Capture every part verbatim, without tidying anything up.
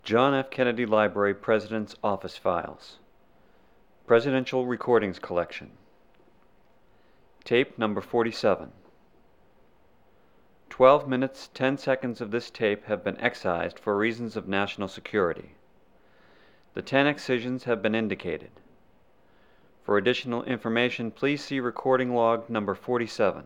John F. Kennedy Library President's Office Files. Presidential Recordings Collection. Tape number forty-seven. Twelve minutes, ten seconds of this tape have been excised for reasons of national security. The ten excisions have been indicated. For additional information, please see recording log number forty-seven.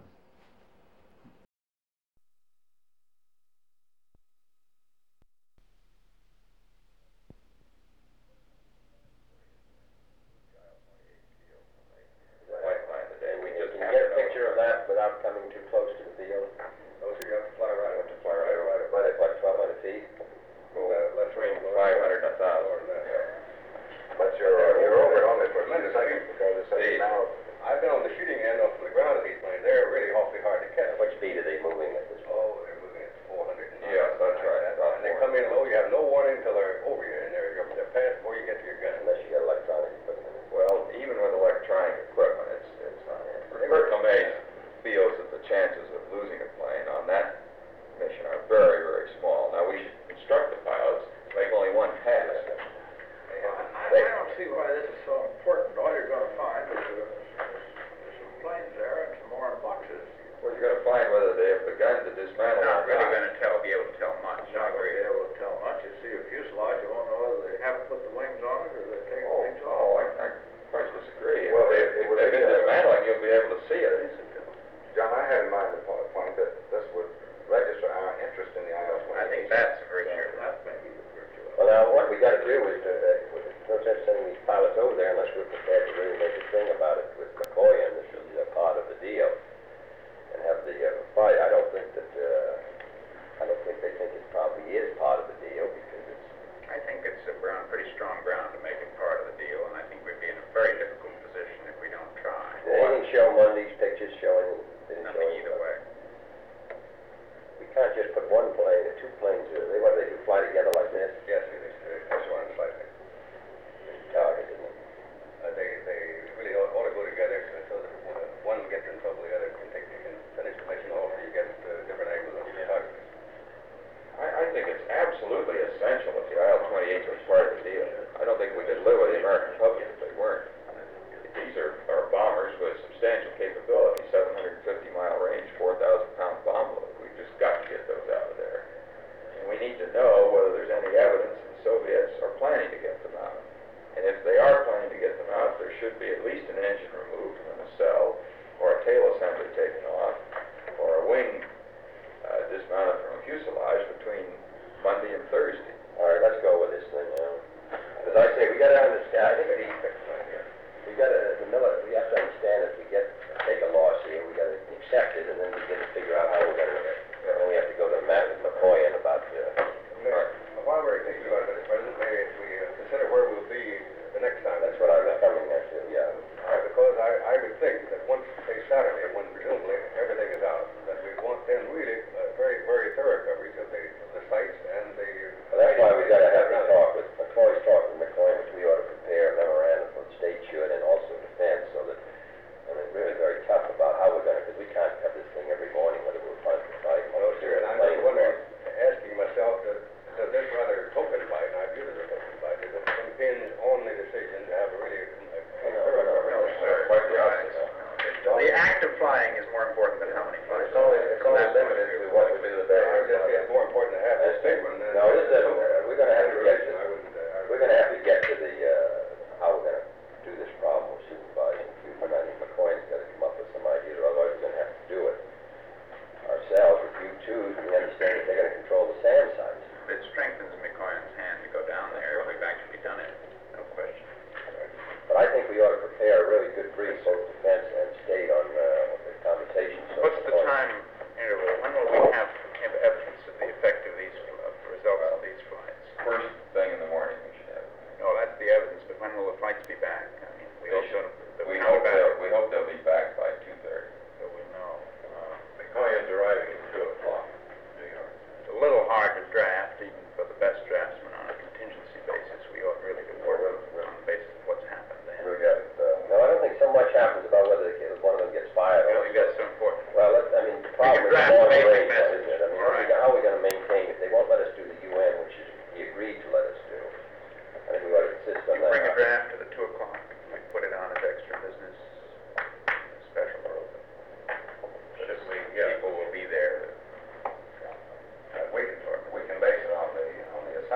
Yeah, I think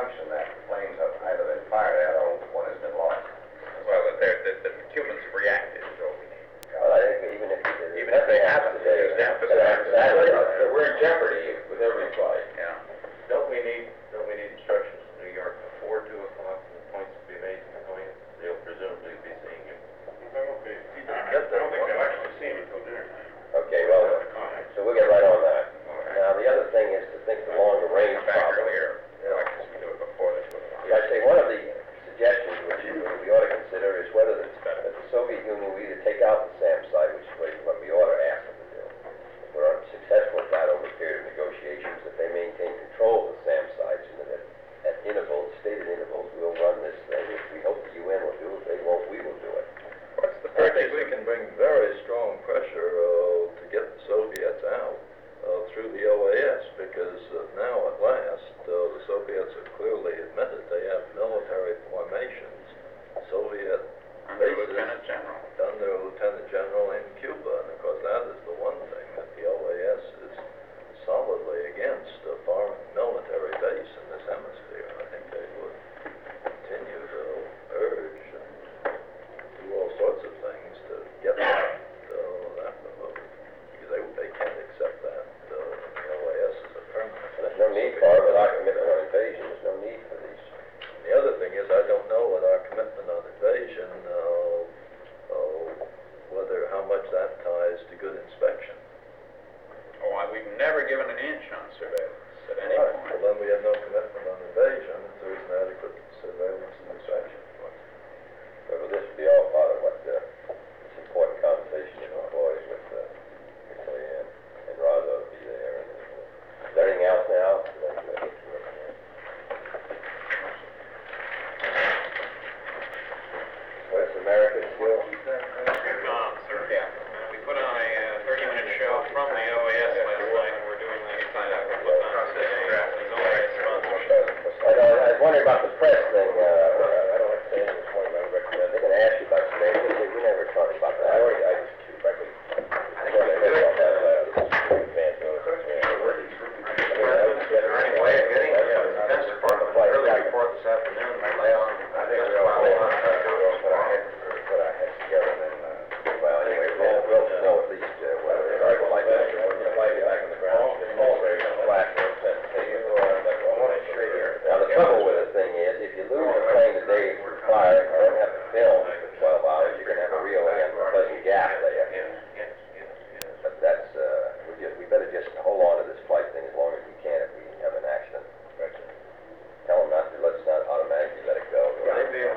assumption that the planes have either been fired at or one has been lost. Well, that they're, that the Cubans have reacted is all we need. Well, I think even if, Even if they haven't, today, just emphasize Exactly. that. We're in jeopardy with every flight. Yeah. Don't we need, don't we need instructions from New York before two o'clock and the points to be made to McCoy? They'll presumably be seeing him. They won't be. I don't think they'll actually see him until dinner time. Okay, well, so we'll get right on that. Now, the other thing is to think the longer range Back problem. earlier, like this, we do it before the two o'clock. I say one of the suggestions which we ought to consider is whether the, that the Soviet Union will either take out the SAM site, which is what we ought to ask them to do. If we're unsuccessful at that over a period of negotiations, that they maintain control of the SAM sites, and that at intervals, stated intervals, we'll run this thing. If we hope the U N will do it, they won't, we will do it. What's the I think purchase? we can bring very strong pressure uh, to get the Soviets out uh, through the O A S, because uh, now at last uh, the Soviets have clearly admitted they have military formations, Soviet Under bases Lieutenant General. under a Lieutenant General in Cuba, and of course that is the one thing that the O A S is solidly against, a foreign military base in this hemisphere. I think they would continue to urge and do all sorts of things to get that, uh, that removed, because they, they can't accept that. Uh, the O A S is a permanent. There's no need for it, without commitment on invasion, there's no need for these. The other thing is, I don't know what our commitment on invasion, uh, uh, whether, how much that ties to good inspection. Oh, I- we've never given an inch on surveillance at any Right. point. Well, then we have no commitment on invasion if there isn't adequate surveillance and inspection. But this would be all part of what, uh, this important conversation in employees with, uh, with Leanne, and Raza would be there. And, uh, is there anything else now? West America still? Um, sir. Yeah. Uh, we put on a uh, thirty-minute show from the O A S last night, and we're doing the find out what was on today. It's only a sponsorship. I know, I was wondering about the press thing, uh, I don't understand this morning, I recommend, they're gonna ask you about today, but we we never talked about that. I already, I just, frankly, I think I heard about that, uh, advance notice. Is there any way of getting the Defense Department early report this afternoon? Lay on, I think we're all lay on, we'll put our heads, put our heads together and then, uh, Well, anyway, we'll, we'll know at least, uh, whether it's right, like that, we're gonna fly you back on the ground, it's all very flat, we'll send it to you, uh, that's what I want to show you. Now, the trouble with the thing is, if you lose a plane the day it's fired, you don't have to film for twelve hours, you're gonna have a real unpleasant gap there. But that's, uh, we just, we better just hold on to this flight thing as long as we can if we have an accident. Tell them not to, let's not automatically let it go. Will they be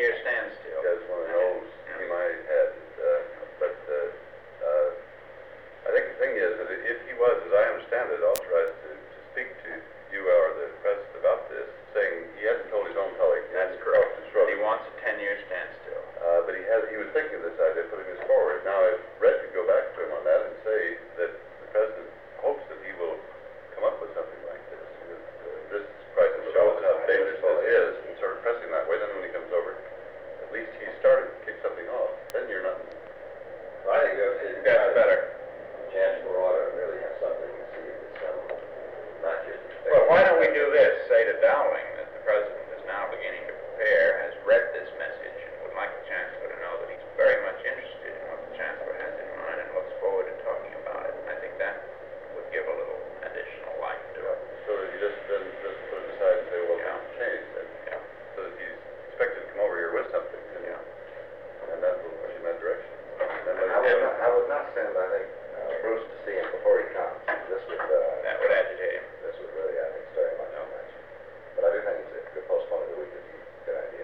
ten-year standstill. Because one of those we might have had, uh, but, uh, uh, I think the thing is that if he was, as I understand it, authorized to, to speak to you or the president about this, saying he hasn't told his own colleague. That's correct. He wants a ten-year standstill. Uh, but he has, he was thinking of this idea, putting this forward. Now, if Red could go back to him on that and say that the president hopes that he will come up with something like this, with, uh, this crisis shows how dangerous this is, and sort of pressing that way, then when he comes over, at least he started to kick something off. Then you're not. I think it That's better. Chancellor ought to really have something to see if it's some, not just. Well, why don't we do this? Say to Dowling that the president is now beginning to prepare, has read this message, and would like the chancellor to know that he's very much interested in what the chancellor has in mind and looks forward to talking about it. I think that would give a little additional life to it. So that he just then just put it aside and say, well, Yeah. things changed, and Yeah. so that he's expected to come over here with something, and, Yeah. and that will push him in that direction. And then I let would him- not, I would not send, I think, uh, Bruce to see him before he comes. This would, uh, That would agitate him. this would really, I think, stir him up too much. But I do think it's a good postpone it a week, it's a good idea.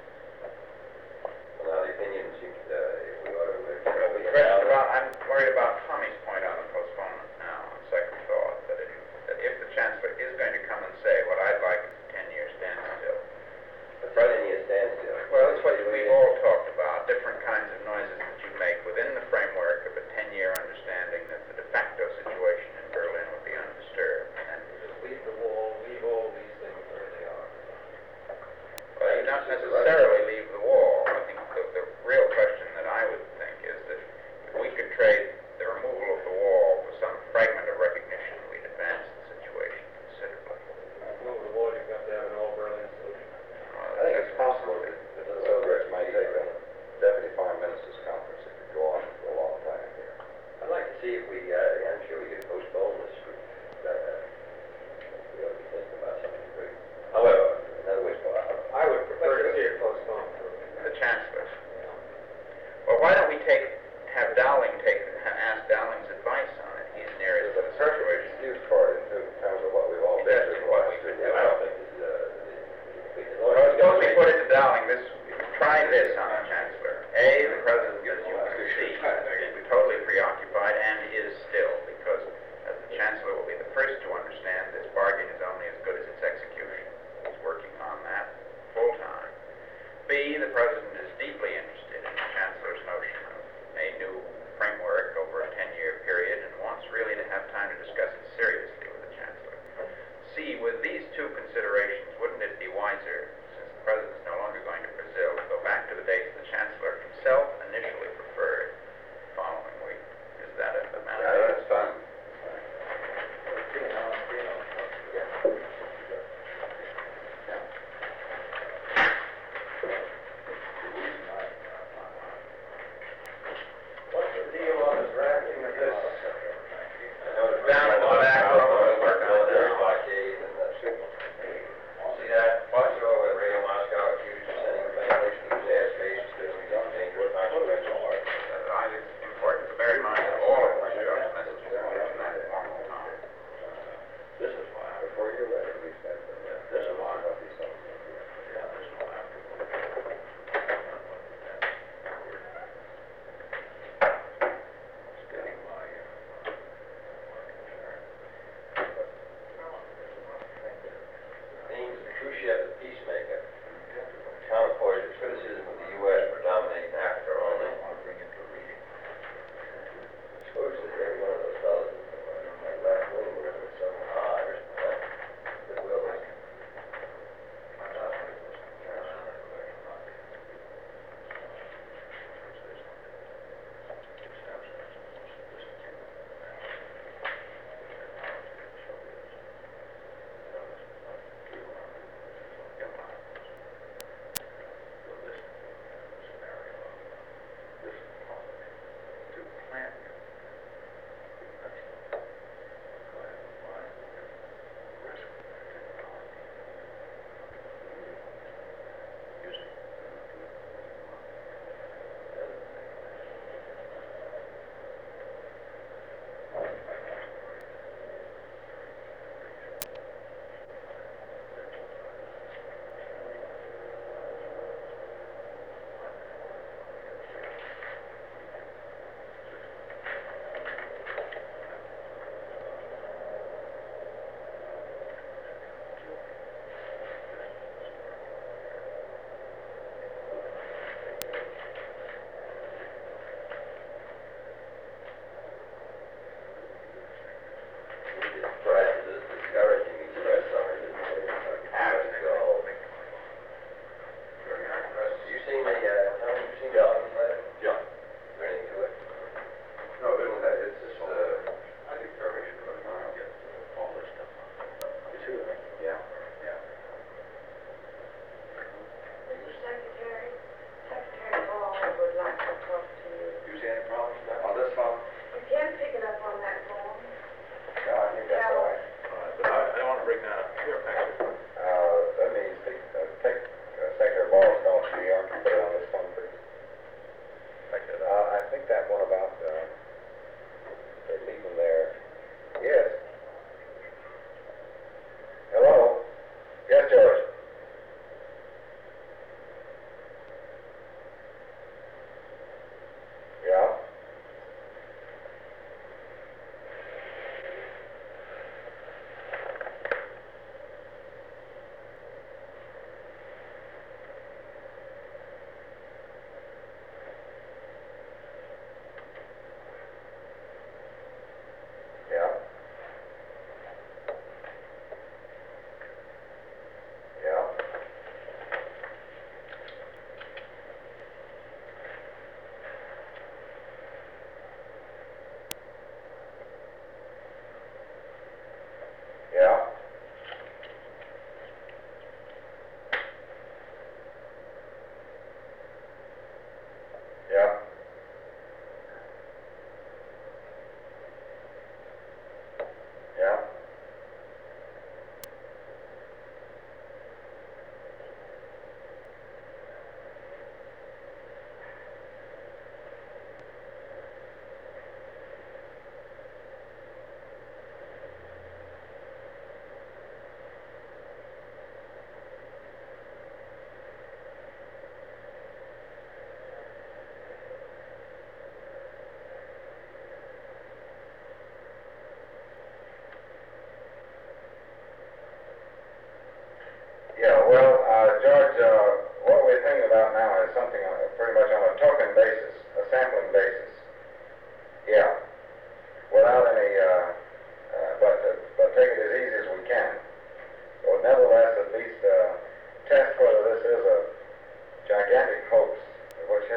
Well, now the opinions, you, uh, if we ought to. Well, the question about, I'm worried about Tommy's point on the postponement now, on second thought, that if, that if the chancellor is going to come and say what I'd like is a ten-year standstill. But then you stand still. Well, that's what we've all talked about, different kinds of noises that you make within the framework of a ten-year understanding that the de facto situation in Berlin would be undisturbed. And Just leave the wall, leave all these things where they are. well, you don't necessarily leave the wall. I think the, the real question that I would think is that if we could trade the removal of the wall for some fragment of recognition, we'd advance the situation considerably. Move the wall, you've got to have an all-Berlin solution. Well, I think it's possible that that the Silverbridge might take a deputy prime minister's conference. It could go on for a long time here. I'd like to see if we, uh, I'm sure we could postpone this, uh, we ought to be thinking about something great. However, in other words, I would prefer to see it postponed for a week. the chancellor's. Well, why don't we take, have Dowling take, ha- ask Dowling's advice on it? He's nearest to There's the a perfect situation. excuse for it in terms of what we've all been That's through. what we could do. I don't think this is, uh, we can. Well, suppose we put it to Dowling, this, try this on the chancellor. A, the president, as you can see, is totally preoccupied and is still, because as the chancellor will be the first to understand, this bargain is only as good as its execution. He's working on that full time. B, the president is deeply interested in the chancellor's notion of a new framework over a ten-year period and wants really to have time to discuss it seriously with the chancellor. C, with these two considerations, wouldn't it be wiser, since the president is no longer going to Brazil, to go back to the dates the chancellor himself initially preferred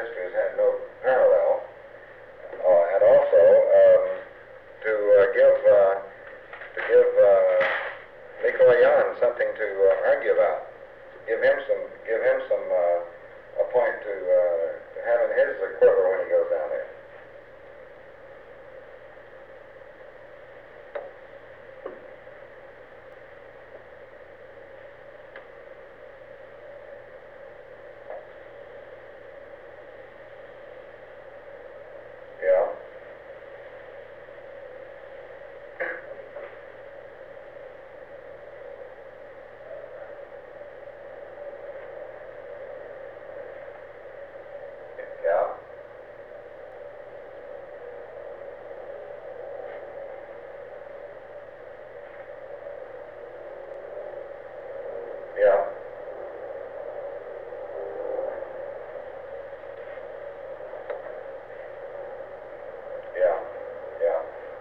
history has had no parallel. Oh, and also, um, to uh, give, uh, to give uh, Nikolai Yan something to uh, argue about. Give him some, give him some, uh, a point to, uh, to have in his quiver when he goes down there. Yeah. Yeah. Yeah. Yeah. Yeah.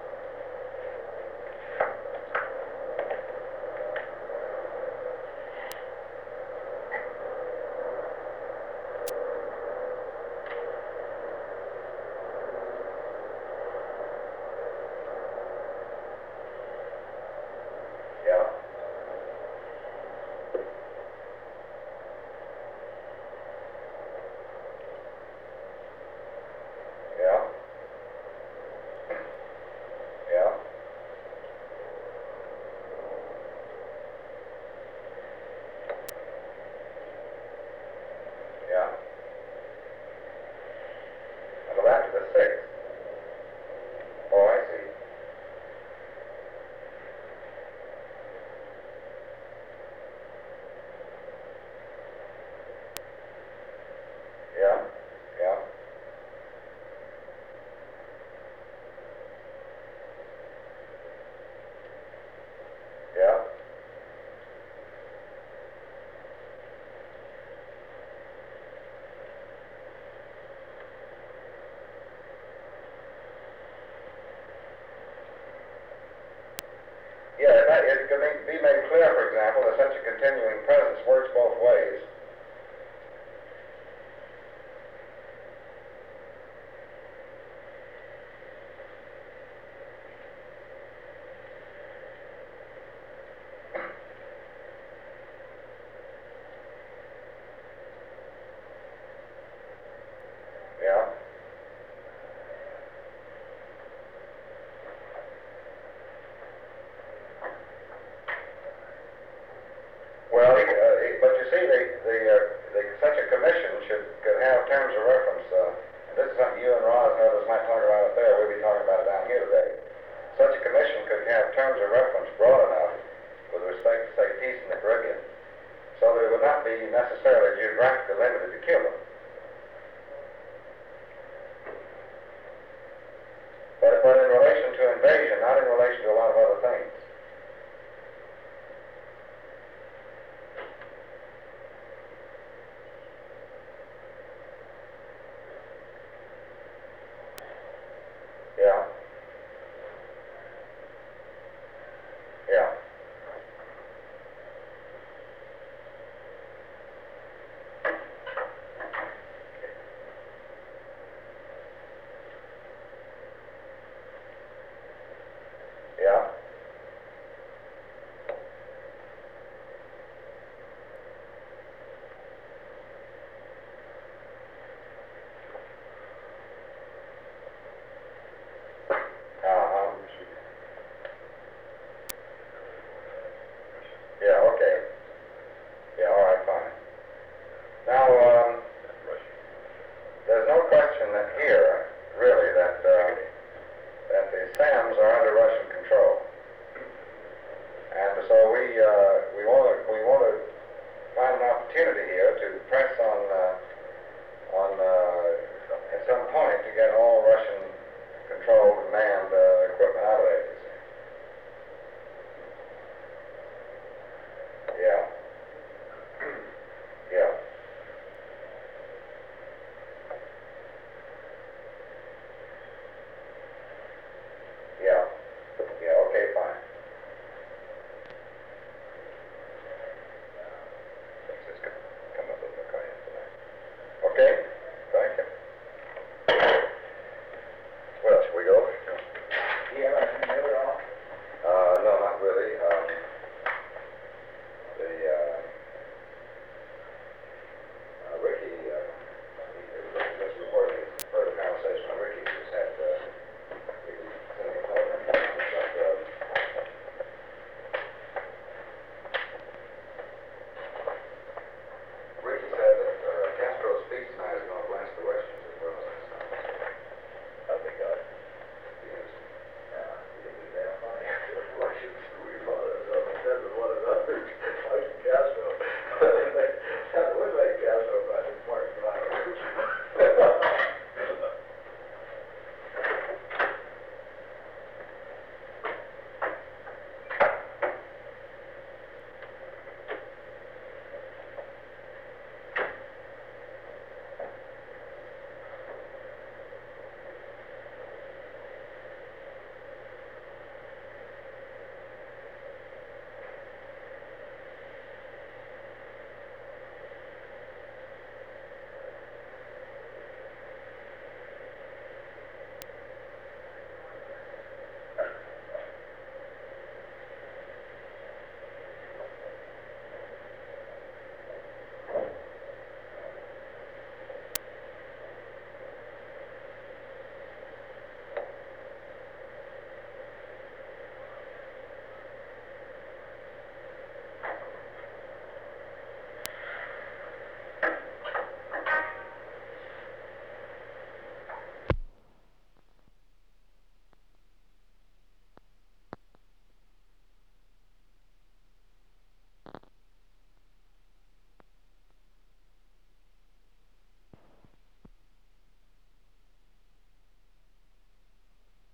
Yeah. Yeah. Yeah. Yeah. I'll go back to the sixth. Oh, I see. Yeah. Yeah. Yeah. Yeah, that, it could be made clear, for example, that such a continuing presence works both ways. Yeah. Well, uh, but you see, the, the, uh, the, such a commission should could have terms of reference. Uh, this is something you and Roz and others might talk about up there. We'll be talking about it down here today. Such a commission could have terms of reference broad enough with respect to, say, peace in the Caribbean, so that it would not be necessarily geographically limited to Cuba.